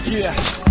Yeah.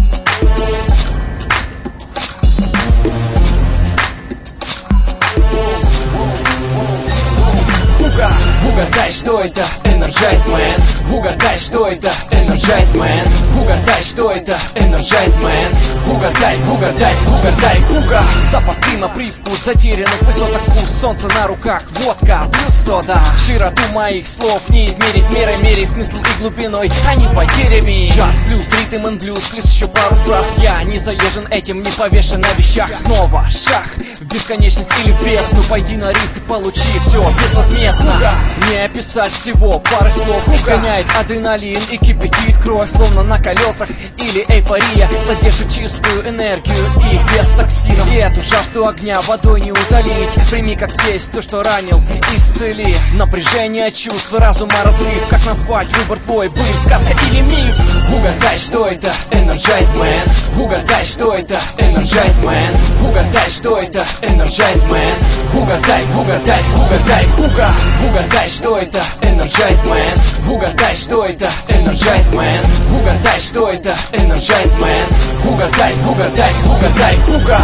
Угадай, что это Energize Man. Угадай, что это Energize Man. Угадай, что это Energize Man. Угадай, угадай, угадай, хуга. Запах дыма, привкус затерянных высоток, вкус солнца на руках, водка плюс сода. Широту моих слов не измерить мерой, мерей смыслом и глубиной, а не потерями. Джаз плюс ритм and блюз, плюс еще пару фраз. Я не заезжен этим, не повешен на вещах. Снова шаг в бесконечность или в бездну. Пойди на риск, получи все безвозмездно. Не описать всего, пары слов. Гоняет адреналин и кипятит кровь, словно на колесах. Или эйфория содержит чистую энергию и без токсинов. И эту жажду огня водой не утолить. Прими как есть то, что ранил, исцели. Напряжение чувств, разума разрыв. Как назвать выбор твой, быль, сказка или миф? Угадай, что это Energize Man. Угадай, что это Energize Man. Угадай, что это Energize Man. Угадай, угадай, угадай, хуга. Угадай, что это Energize Man. Угадай, что это Energize Man. Угадай, что это Energize Man. Угадай, угадай, угадай, хуга.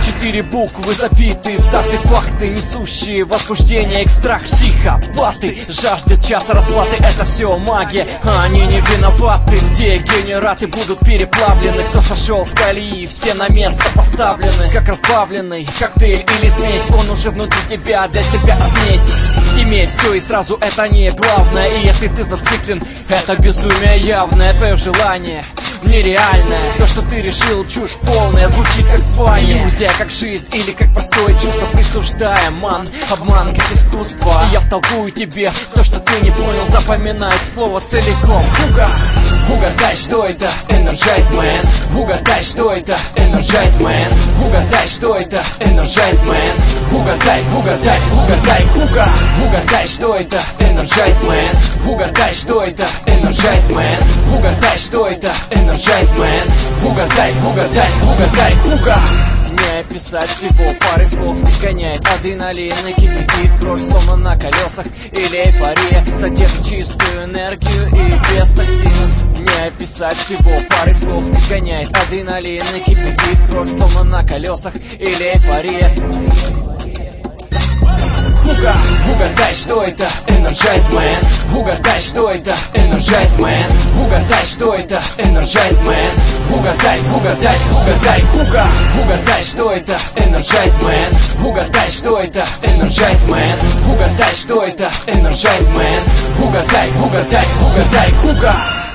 4 буквы запиты в такты, факты, несущие возбуждение, экстракт, психопаты жаждет часа расплаты, это все магия. Они не виноваты, дегенераты будут переплавлены. Кто сошел с колеи, все на место поставлены. Как разбавленный коктейль или смесь, он уже внутри тебя, для себя отметь. Иметь все и сразу это не главное. И если ты зациклен, это безумие явное. Твое желание нереальное. То, что ты решил, чушь полная. Звучит как звание, иллюзия, как жизнь или как простое чувство. Присуждая обман как искусство. И я втолкую тебе то, что ты не понял. Запоминай слово целиком. Хуга. Угадай, что это Energize Man. Угадай, что это Energize Man. Угадай, что это Energize Man. Угадай, угадай, угадай, хуга. Угадай, что это Energize Man. Угадай, что это Energize Man. Угадай, что это Energize Man. Угадай, угадай, угадай, хуга. Не описать всего, пары слов. Гоняет адреналин и кипятит кровь, словно на колесах. Или эйфория содержит чистую энергию и без токсинов. Не описать всего, пары слов. Гоняет адреналин и кипятит кровь, словно на колесах. Или эйфория. Хуга. Угадай, что это Energize Man. Угадай, что это Energize Man. Угадай, что это Energize Man. Угадай, угадай, угадай, хуга. Угадай, что это Energize Man. Угадай, что это Energize Man. Угадай, что это Energize Man. Угадай, угадай, угадай, хуга.